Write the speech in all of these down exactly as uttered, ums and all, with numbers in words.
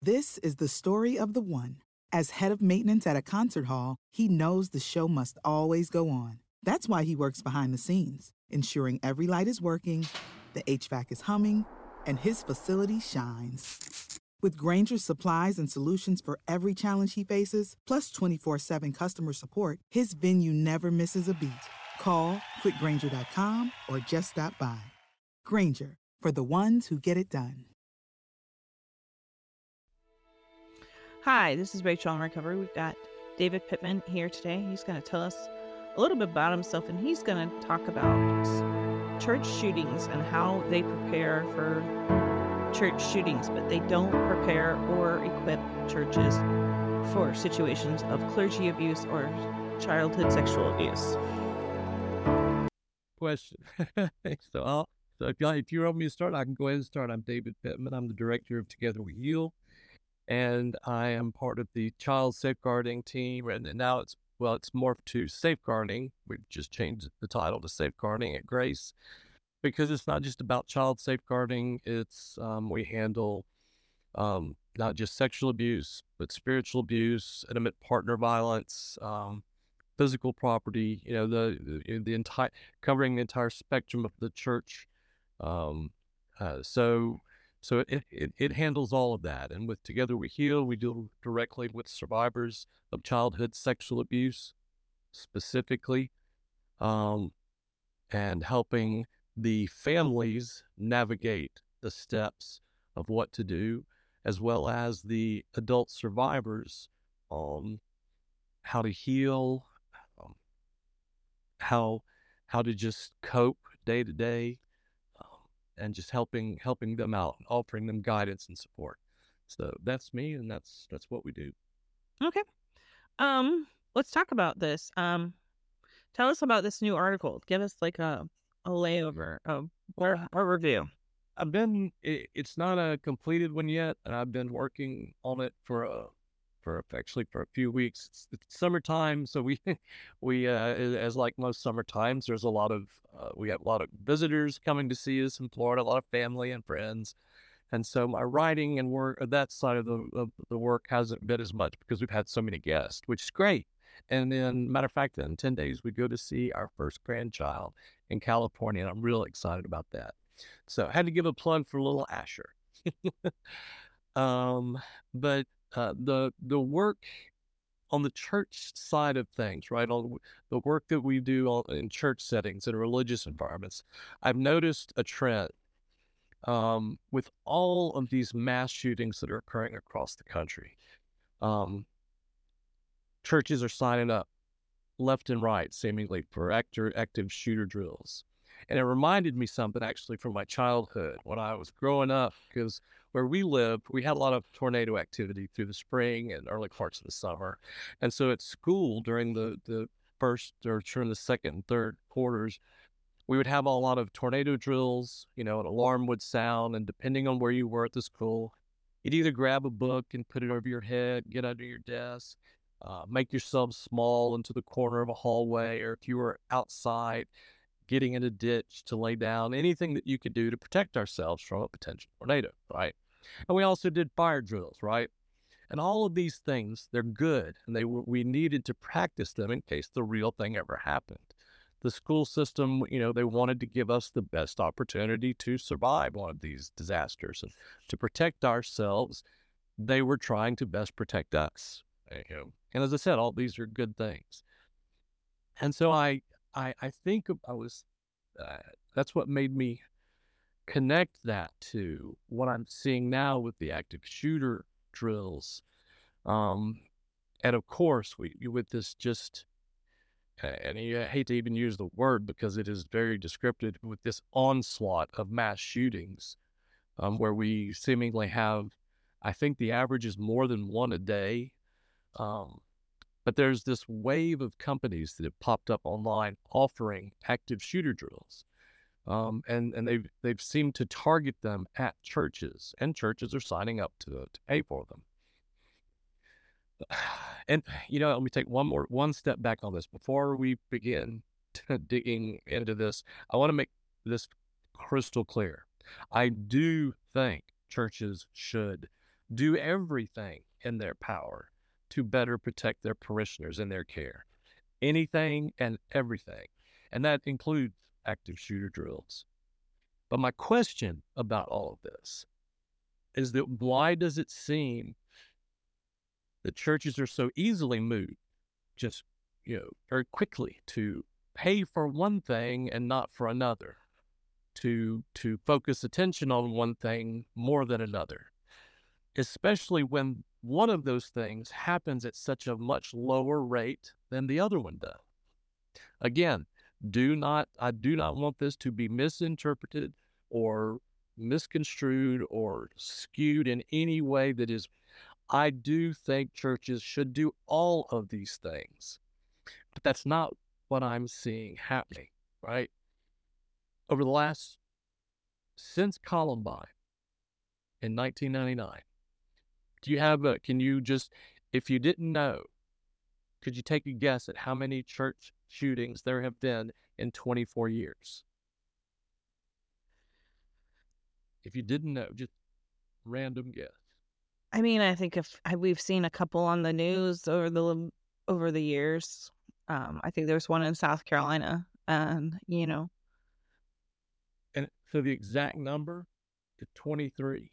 This is the story of the one. As head of maintenance at a concert hall, he knows the show must always go on. That's why he works behind the scenes, ensuring every light is working, the H V A C is humming, and his facility shines. With Granger's supplies and solutions for every challenge he faces, plus twenty-four seven customer support, his venue never misses a beat. Call quick granger dot com or just stop by. Granger, for the ones who get it done. Hi, this is Rachel on Recovery. We've got David Pittman here today. He's going to tell us a little bit about himself, and he's going to talk about church shootings and how they prepare for church shootings, but they don't prepare or equip churches for situations of clergy abuse or childhood sexual abuse. Question. so, I'll, so if, you, if you want me to start, I can go ahead and start. I'm David Pittman. I'm the director of Together We Heal, and I am part of the child safeguarding team. And now it's, well, it's morphed to safeguarding. We've just changed the title to safeguarding at Grace, because it's not just about child safeguarding. It's, um, we handle um, not just sexual abuse, but spiritual abuse, intimate partner violence, um, physical property, you know, the, the, the entire, covering the entire spectrum of the church. Um, uh, so, so it, it, it handles all of that. And with Together We Heal, we deal directly with survivors of childhood sexual abuse specifically, um, and helping the families navigate the steps of what to do, as well as the adult survivors on how to heal, um, how how to just cope day to day, um, and just helping helping them out, offering them guidance and support. So that's me, and that's that's what we do. Okay. Um, let's talk about this. Um, tell us about this new article. Give us like a, a layover, a, or a review. I've been, it, it's not a completed one yet, and I've been working on it for a, for actually for a few weeks. It's, it's summertime, so we, we, uh, as like most summer times, there's a lot of, uh, we have a lot of visitors coming to see us in Florida, a lot of family and friends. And so my writing and work, that side of the, of the work hasn't been as much because we've had so many guests, which is great. And then, matter of fact, in ten days, we go to see our first grandchild in California, and I'm really excited about that. So I had to give a plug for little Asher. um, but uh, the the work on the church side of things, right, on the work that we do on, in church settings and religious environments, I've noticed a trend um, with all of these mass shootings that are occurring across the country. Um, churches are signing up left and right, seemingly, for active, active shooter drills. And it reminded me something actually from my childhood when I was growing up, because where we lived, we had a lot of tornado activity through the spring and early parts of the summer. And so at school during the, the first or during the second and third quarters, we would have a lot of tornado drills. You know, an alarm would sound, and depending on where you were at the school, you'd either grab a book and put it over your head, get under your desk, uh, make yourself small into the corner of a hallway, or if you were outside, getting in a ditch to lay down, anything that you could do to protect ourselves from a potential tornado, right? And we also did fire drills, right? And all of these things, they're good, and they we needed to practice them in case the real thing ever happened. The school system, you know, they wanted to give us the best opportunity to survive one of these disasters and to protect ourselves. They were trying to best protect us. You know? And as I said, all these are good things. And so I, I, I think I was, uh, that's what made me connect that to what I'm seeing now with the active shooter drills. Um, and of course, we, with this just, and I hate to even use the word because it is very descriptive, with this onslaught of mass shootings, um, where we seemingly have, I think the average is more than one a day. Um, but there's this wave of companies that have popped up online offering active shooter drills. Um, and, and they've, they've seemed to target them at churches, and churches are signing up to, to pay for them. And, you know, let me take one more, one step back on this. Before we begin digging into this, I want to make this crystal clear. I do think churches should do everything in their power to better protect their parishioners in their care. Anything and everything. And that includes active shooter drills. But my question about all of this is that why does it seem that churches are so easily moved, just, you know, very quickly to pay for one thing and not for another, to to focus attention on one thing more than another, especially when one of those things happens at such a much lower rate than the other one does. Again, do not I do not want this to be misinterpreted or misconstrued or skewed in any way that is. I do think churches should do all of these things, but that's not what I'm seeing happening, right? Over the last, since Columbine in nineteen ninety-nine, do you have a, can you just, if you didn't know, could you take a guess at how many church shootings there have been in twenty-four years? If you didn't know, just random guess. I mean, I think if I- we've seen a couple on the news over the over the years. Um, I think there's one in South Carolina, and you know, And so the exact number is twenty-three.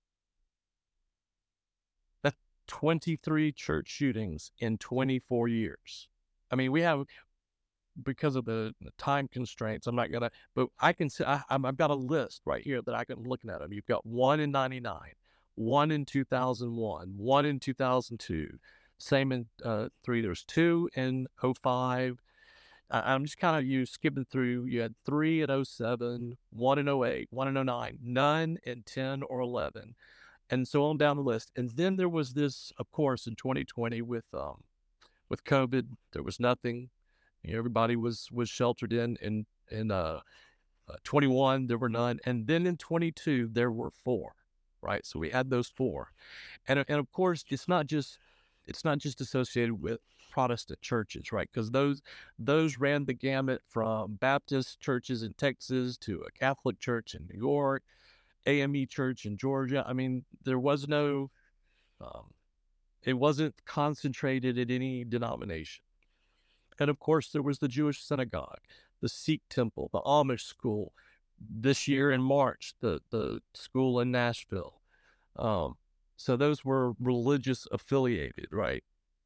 That's twenty-three church shootings in twenty-four years. I mean, we have, because of the, the time constraints, I'm not gonna, but I can say, I, I've got a list right here that I can look at them. You've got one in ninety-nine, one in two thousand one, one in two thousand two, same in uh, three. There's two in oh five. I, I'm just kind of you skipping through. You had three in oh seven, one in oh eight, one in oh nine, none in ten or eleven, and so on down the list. And then there was this, of course, in twenty twenty with um with COVID, there was nothing. Everybody was was sheltered in. In in uh, uh, twenty-one, there were none, and then in twenty-two there were four. Right, so we had those four, and and of course it's not just it's not just associated with Protestant churches, right? Because those those ran the gamut from Baptist churches in Texas to a Catholic church in New York, A M E church in Georgia. I mean, there was no, um, it wasn't concentrated at any denomination. And of course, there was the Jewish synagogue, the Sikh temple, the Amish school. This year in March, the the school in Nashville. Um, so those were religious affiliated, right?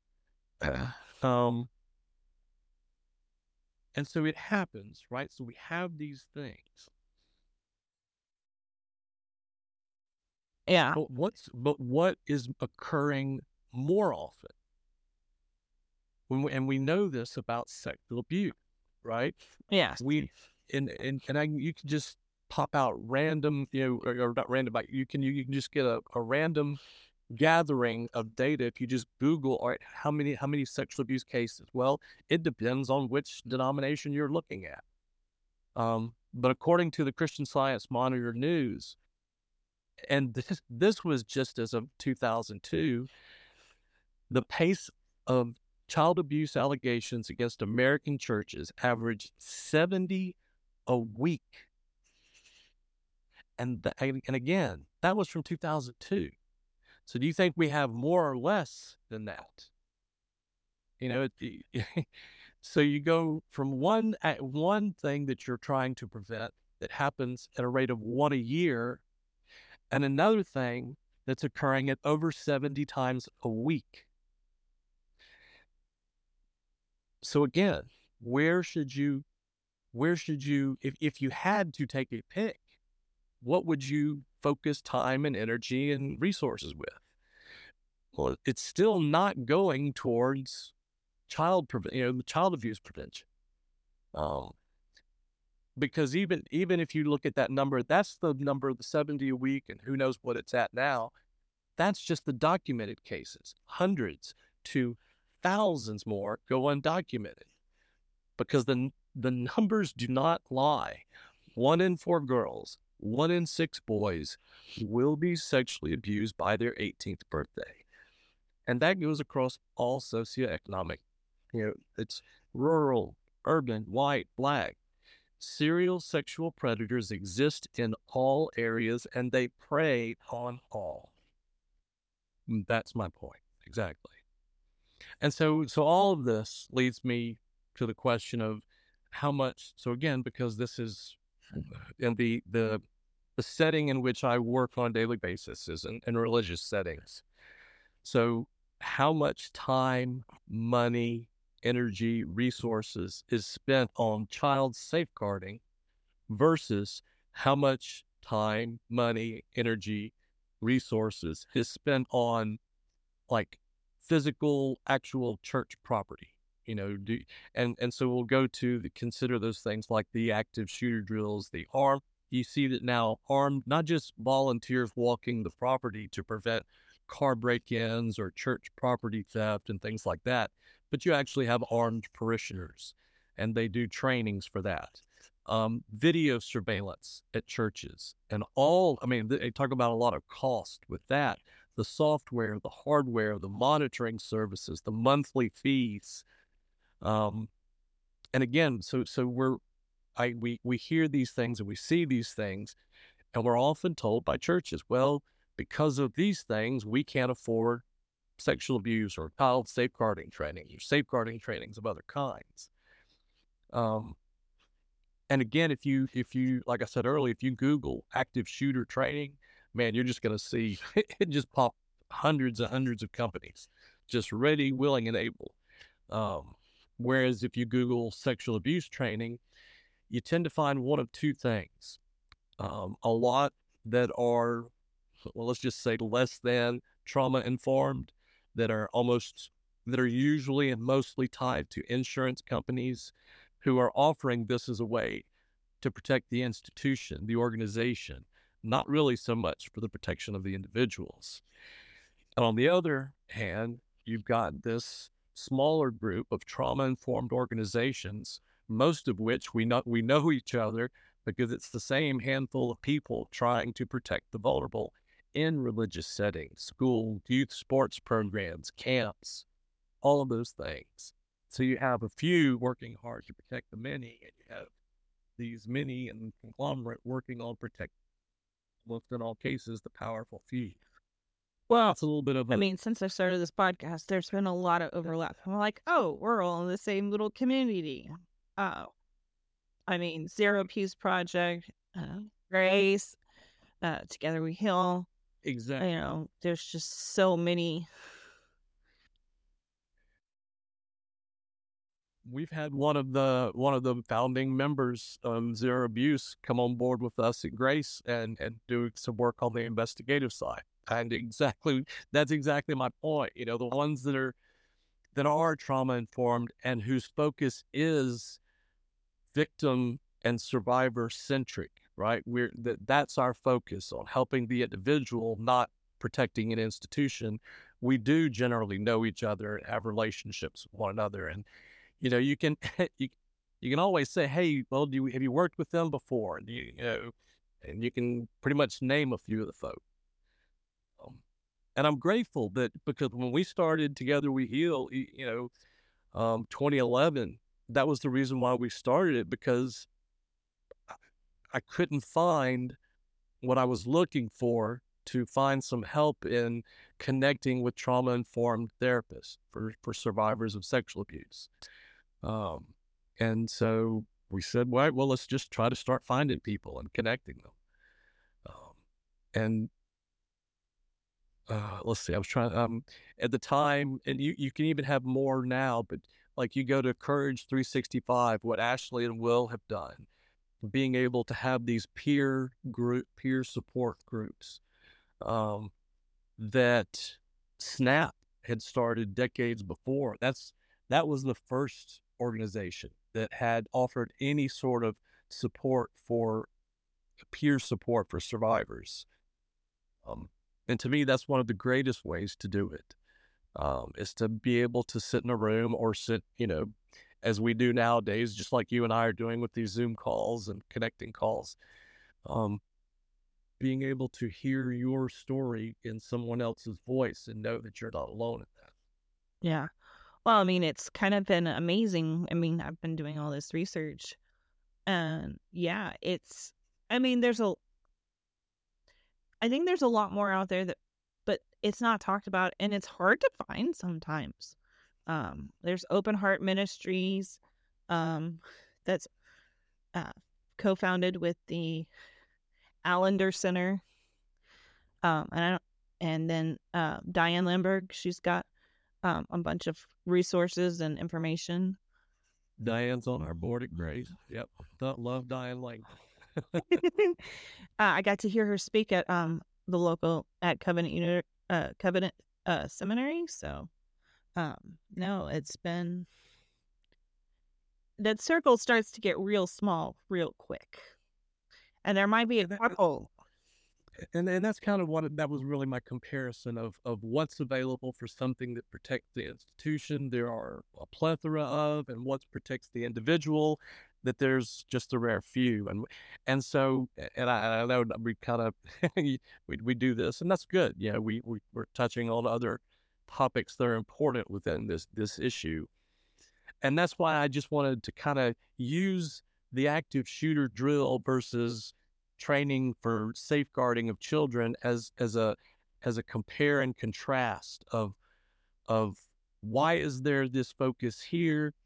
um, and so it happens, right? So we have these things. yeah, But what's but what is occurring more often? When we, and we know this about sexual abuse, right? yeah, We and and and I you can just pop out random, you know, or, or not random, but you can you, you can just get a, a random gathering of data if you just Google, all right, how many how many sexual abuse cases? Well, it depends on which denomination you're looking at. Um, but according to the Christian Science Monitor News, and this this was just as of two thousand two, the pace of child abuse allegations against American churches averaged seventy a week. And, the, and again, that was from two thousand two. So do you think we have more or less than that? You know, it, so you go from one one thing that you're trying to prevent that happens at a rate of one a year, and another thing that's occurring at over seventy times a week. So again, where should you, where should you, if, if you had to take a pick, what would you focus time and energy and resources with? Well, it's still not going towards child, you know, child abuse prevention. Um, because even even if you look at that number, that's the number of the seventy a week, and who knows what it's at now. That's just the documented cases. Hundreds to thousands more go undocumented because the the numbers do not lie. One in four girls, one in six boys will be sexually abused by their eighteenth birthday. And that goes across all socioeconomic, you know, it's rural, urban, white, black. Serial sexual predators exist in all areas and they prey on all. Mm, That's my point. Exactly. And so, so all of this leads me to the question of how much. So again, because this is in the the the setting in which I work on a daily basis is in, in religious settings. So, how much time, money, energy, resources is spent on child safeguarding versus how much time, money, energy, resources is spent on like physical, actual church property. You know, do, and and so we'll go to the, consider those things like the active shooter drills, the arm. You see that now armed, not just volunteers walking the property to prevent car break-ins or church property theft and things like that, but you actually have armed parishioners, and they do trainings for that. Um, video surveillance at churches, and all. I mean, they talk about a lot of cost with that, the software, the hardware, the monitoring services, the monthly fees. Um, and again, so so we're I we we hear these things and we see these things, and we're often told by churches, well, because of these things, we can't afford sexual abuse or child safeguarding training or safeguarding trainings of other kinds. Um, and again, if you if you like I said earlier, if you Google active shooter training, man, you're just going to see it just pop hundreds and hundreds of companies just ready, willing, and able. Um, whereas if you Google sexual abuse training, you tend to find one of two things. Um, a lot that are, well, let's just say less than trauma informed, that are almost, that are usually and mostly tied to insurance companies who are offering this as a way to protect the institution, the organization, not really so much for the protection of the individuals. And on the other hand, you've got this smaller group of trauma-informed organizations, most of which we know we know each other because it's the same handful of people trying to protect the vulnerable in religious settings, school, youth sports programs, camps, all of those things. So you have a few working hard to protect the many, and you have these many and conglomerate working on protect, most in all cases, the powerful few. Well, It's a little bit of a, I mean, since I started this podcast, there's been a lot of overlap. I'm like, oh, we're all in the same little community. Oh, I mean, Zero Peace Project, uh, Grace, uh, Together We Heal. exactly. You know, there's just so many. We've had one of the one of the founding members of Zero Abuse come on board with us at Grace and and do some work on the investigative side. And exactly that's exactly my point. You know, the ones that are that are trauma informed and whose focus is victim and survivor centric, right? We're that that's our focus on helping the individual, not protecting an institution. We do generally know each other and have relationships with one another, and you know, you can you you can always say, "Hey, well, do you have you worked with them before?" And you, you know, and you can pretty much name a few of the folk. Um, and I'm grateful that because when we started Together We Heal, y- you know, um, twenty eleven, that was the reason why we started it because I, I couldn't find what I was looking for to find some help in connecting with trauma informed therapists for for survivors of sexual abuse. Um, and so we said, well, well, let's just try to start finding people and connecting them. Um, and uh, let's see, I was trying um, at the time, and you, you can even have more now, but like you go to Courage three sixty-five, what Ashley and Will have done, being able to have these peer group, peer support groups um, that SNAP had started decades before. That's that was the first organization that had offered any sort of support for peer support for survivors. Um, and to me, that's one of the greatest ways to do it. Um, is to be able to sit in a room or sit, you know, as we do nowadays, just like you and I are doing with these Zoom calls and connecting calls. Um, being able to hear your story in someone else's voice and know that you're not alone in that. Yeah. Well, I mean, it's kind of been amazing. I mean, I've been doing all this research, and yeah, it's. I mean, there's a. I think there's a lot more out there that, but it's not talked about, and it's hard to find sometimes. Um, there's Open Heart Ministries um, that's uh, co-founded with the Allender Center, um, and I don't, and then uh, Diane Lamberg. She's got um, a bunch of resources and information. Diane's on our board at Grace. Yep, Don't love Diane Lang. uh, I got to hear her speak at um the local at Covenant Uni- uh, Covenant uh, Seminary. So, um, no, it's been that circle starts to get real small real quick, and there might be a couple. And and that's kind of what that was really my comparison of of what's available for something that protects the institution. There are a plethora of, and what protects the individual. That there's just a rare few, and and so and I, I know we kind of we we do this, and that's good. Yeah, we, we we're touching on other topics that are important within this this issue, and that's why I just wanted to kind of use the active shooter drill versus training for safeguarding of children as as a as a compare and contrast of of why is there this focus here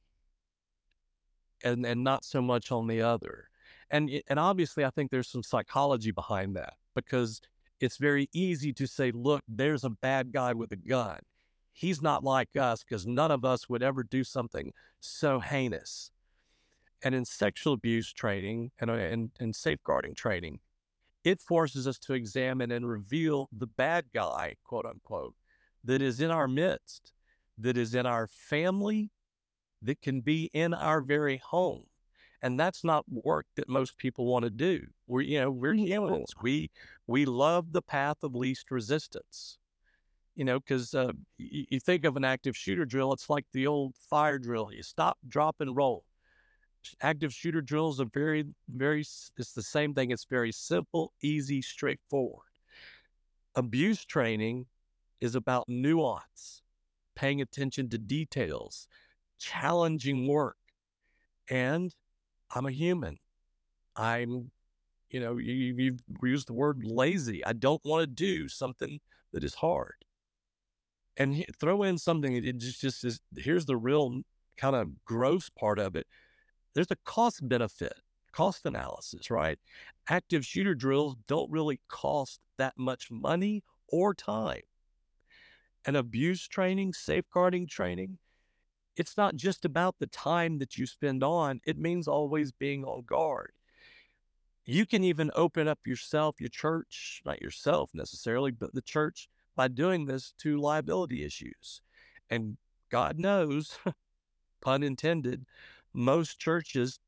and and not so much on the other. And and obviously I think there's some psychology behind that, because it's very easy to say, look, there's a bad guy with a gun. He's not like us because none of us would ever do something so heinous. And in sexual abuse training and, and, and safeguarding training, it forces us to examine and reveal the bad guy, quote unquote, that is in our midst, that is in our family, that can be in our very home. And that's not work that most people want to do. We're, you know, we're humans. We, we love the path of least resistance, you know, because uh, you, you think of an active shooter drill, it's like the old fire drill. You stop, drop, and roll. Active shooter drills are very, very, it's the same thing. It's very simple, easy, straightforward. Abuse training is about nuance, paying attention to details, challenging work. And I'm a human. I'm, you know, you, you've used the word lazy. I don't want to do something that is hard. And he, throw in something, it just, just is, here's the real kind of gross part of it. There's a cost benefit, cost analysis, right? Active shooter drills don't really cost that much money or time. And abuse training, safeguarding training, it's not just about the time that you spend on, it means always being on guard. You can even open up yourself, your church, not yourself necessarily, but the church, by doing this to liability issues. And God knows, pun intended, most churches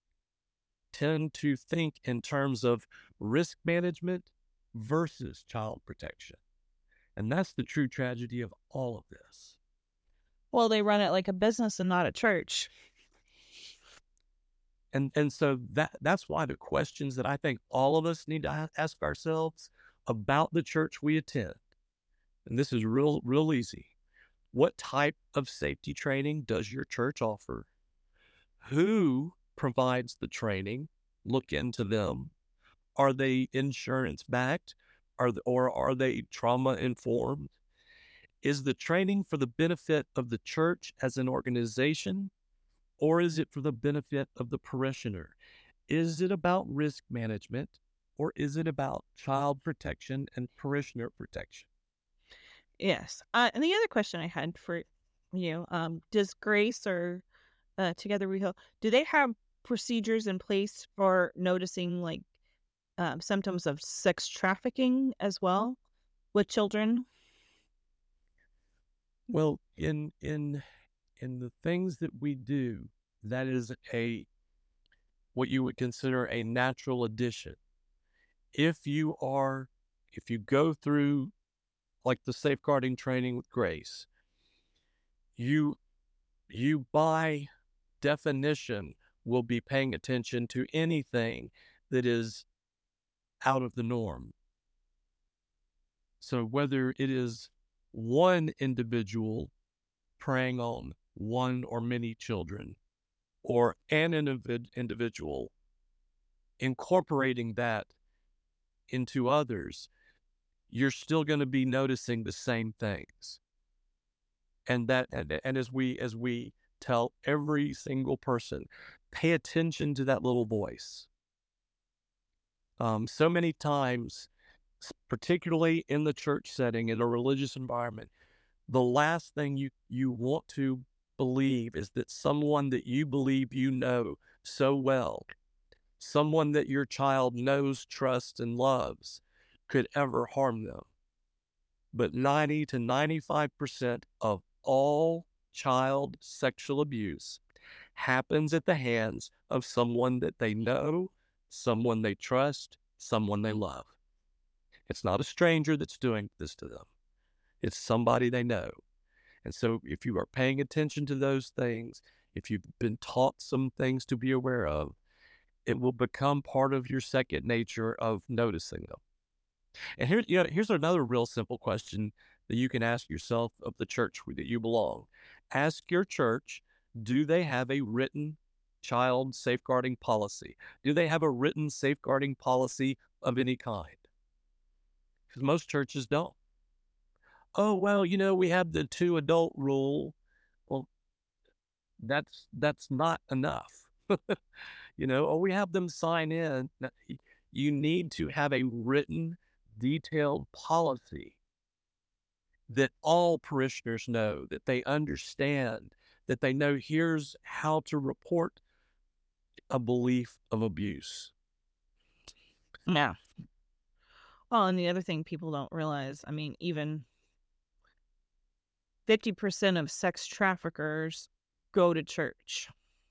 tend to think in terms of risk management versus child protection. And that's the true tragedy of all of this. Well, they run it like a business and not a church. And and so that that's why the questions that I think all of us need to ask ourselves about the church we attend, and this is real, real easy. What type of safety training does your church offer? Who provides the training? Look into them. Are they insurance backed? Are the, or are they trauma informed? Is the training for the benefit of the church as an organization, or is it for the benefit of the parishioner? Is it about risk management, or is it about child protection and parishioner protection? Yes. Uh, and the other question I had for you, um, does Grace or uh, Together We Heal, do they have procedures in place for noticing like um, symptoms of sex trafficking as well with children? Well, in in in the things that we do, that is a what you would consider a natural addition. If you are, if you go through like the safeguarding training with Grace, you you by definition will be paying attention to anything that is out of the norm. So whether it is one individual preying on one or many children, or an individ- individual incorporating that into others, you're still going to be noticing the same things. And that, and, and as we, as we tell every single person, pay attention to that little voice. Um, so many times, particularly in the church setting, in a religious environment, the last thing you, you want to believe is that someone that you believe you know so well, someone that your child knows, trusts, and loves, could ever harm them. But ninety to ninety-five percent of all child sexual abuse happens at the hands of someone that they know, someone they trust, someone they love. It's not a stranger that's doing this to them. It's somebody they know. And so if you are paying attention to those things, if you've been taught some things to be aware of, it will become part of your second nature of noticing them. And here, you know, here's another real simple question that you can ask yourself of the church that you belong. Ask your church, do they have a written child safeguarding policy? Do they have a written safeguarding policy of any kind? Because most churches don't. Oh, well, you know, we have the two adult rule. Well, that's that's not enough. You know, or we have them sign in. You need to have a written, detailed policy that all parishioners know, that they understand, that they know here's how to report a belief of abuse. Yeah. Well, and the other thing people don't realize, I mean, even fifty percent of sex traffickers go to church.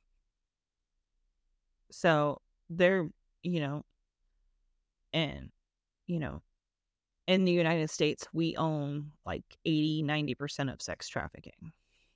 So they're, you know, and, you know, in the United States, we own like eighty, ninety percent of sex trafficking.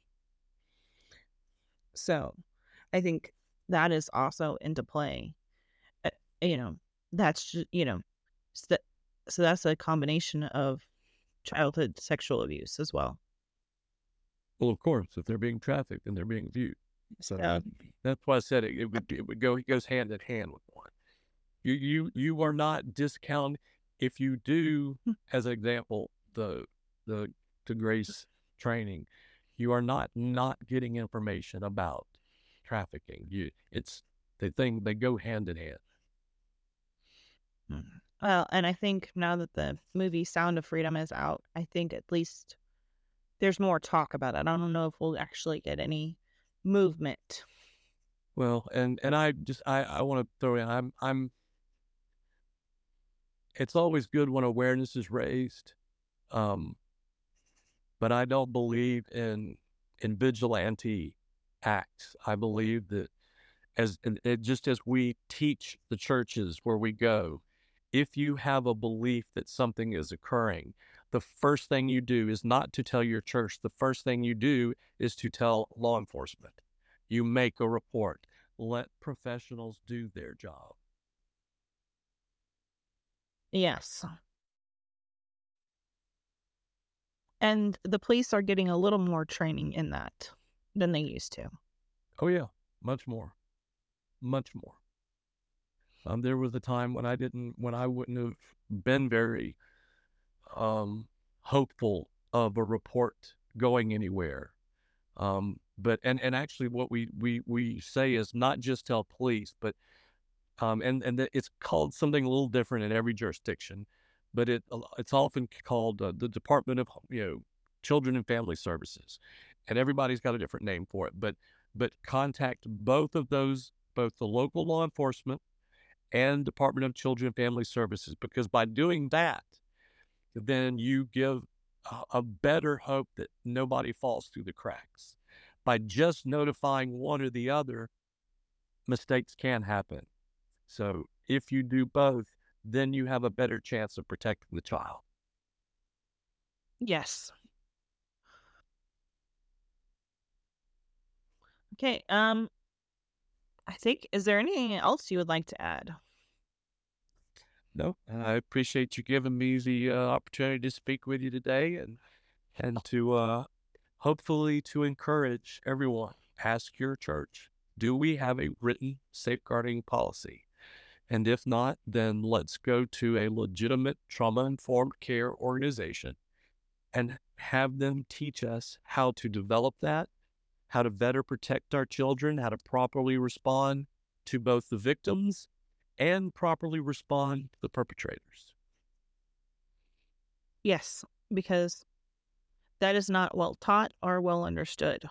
So I think that is also into play. Uh, you know, that's, just, you know, so, so that's a combination of childhood sexual abuse as well. Well, of course, if they're being trafficked, then they're being viewed. So Yeah. that's why I said it, it would it would go it goes hand in hand with one. You you you are not discounting if you do, as an example, the the to Grace training, you are not not getting information about trafficking. You it's the thing, they go hand in hand. Well, and I think now that the movie Sound of Freedom is out, I think at least there's more talk about it. I don't know if we'll actually get any movement. Well, and and I just I I want to throw in I'm I'm. It's always good when awareness is raised, um, but I don't believe in in vigilante acts. I believe that as it, just as we teach the churches where we go, if you have a belief that something is occurring, the first thing you do is not to tell your church. The first thing you do is to tell law enforcement. You make a report. Let professionals do their job. Yes. And the police are getting a little more training in that than they used to. Oh, yeah. Much more. Much more. Um, there was a time when I didn't, when I wouldn't have been very um, hopeful of a report going anywhere. Um, but, and, and actually what we, we, we say is not just tell police, but, um, and, and it's called something a little different in every jurisdiction, but it, it's often called uh, the Department of, you know, Children and Family Services, and everybody's got a different name for it, but, but contact both of those, both the local law enforcement and Department of Children and Family Services, because by doing that, then you give a, a better hope that nobody falls through the cracks. By just notifying one or the other, mistakes can happen. So if you do both, then you have a better chance of protecting the child. Yes. Okay. Um, I think, is there anything else you would like to add? No, I appreciate you giving me the uh, opportunity to speak with you today, and and to uh, hopefully to encourage everyone. Ask your church, do we have a written safeguarding policy? And if not, then let's go to a legitimate trauma-informed care organization and have them teach us how to develop that, how to better protect our children, how to properly respond to both the victims and properly respond to the perpetrators. Yes, because that is not well taught or well understood.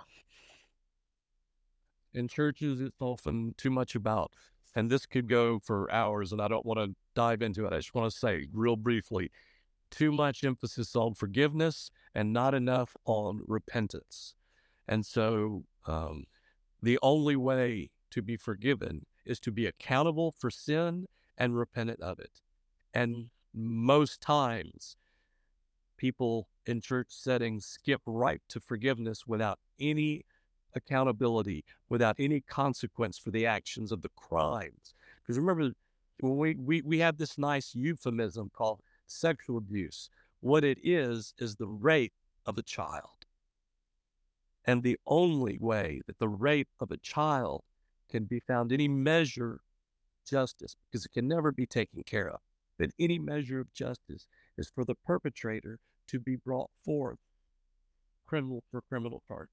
In churches, it's often too much about, and this could go for hours, and I don't want to dive into it. I just want to say real briefly, too much emphasis on forgiveness and not enough on repentance. And so um, the only way to be forgiven is to be accountable for sin and repentant of it. And most times, people in church settings skip right to forgiveness without any accountability, without any consequence for the actions of the crimes. Because remember, when we, we, we have this nice euphemism called sexual abuse. What it is, is the rape of a child. And the only way that the rape of a child can be found any measure of justice, because it can never be taken care of, that any measure of justice is for the perpetrator to be brought forth criminal for criminal charges.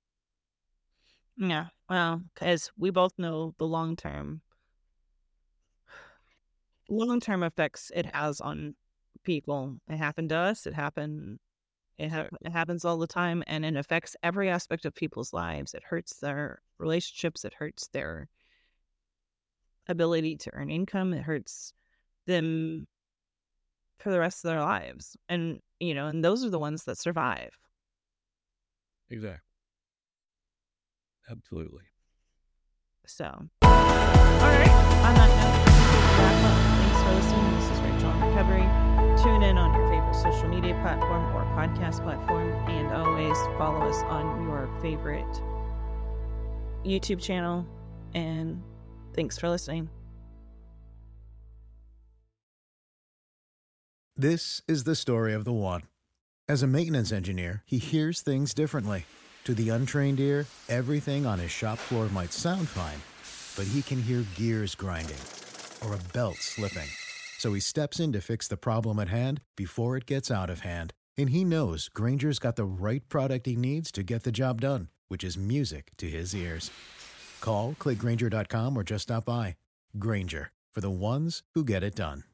Yeah, well, because we both know the long-term long-term effects it has on people. It happened to us. It happened. It, ha- it happens all the time, and it affects every aspect of people's lives. It hurts their relationships. It hurts their ability to earn income. It hurts them for the rest of their lives. And, you know, and those are the ones that survive. Exactly. Absolutely. So, all right. On that note, wrap up. Thanks for listening. This is Rachel on Recovery. Tune in on your favorite social media platform or podcast platform, and always follow us on your favorite YouTube channel. And thanks for listening. This is the story of the one. As a maintenance engineer, he hears things differently. To the untrained ear, everything on his shop floor might sound fine, but he can hear gears grinding or a belt slipping. So he steps in to fix the problem at hand before it gets out of hand. And he knows Grainger's got the right product he needs to get the job done, which is music to his ears. Call, click Grainger dot com, or just stop by. Grainger, for the ones who get it done.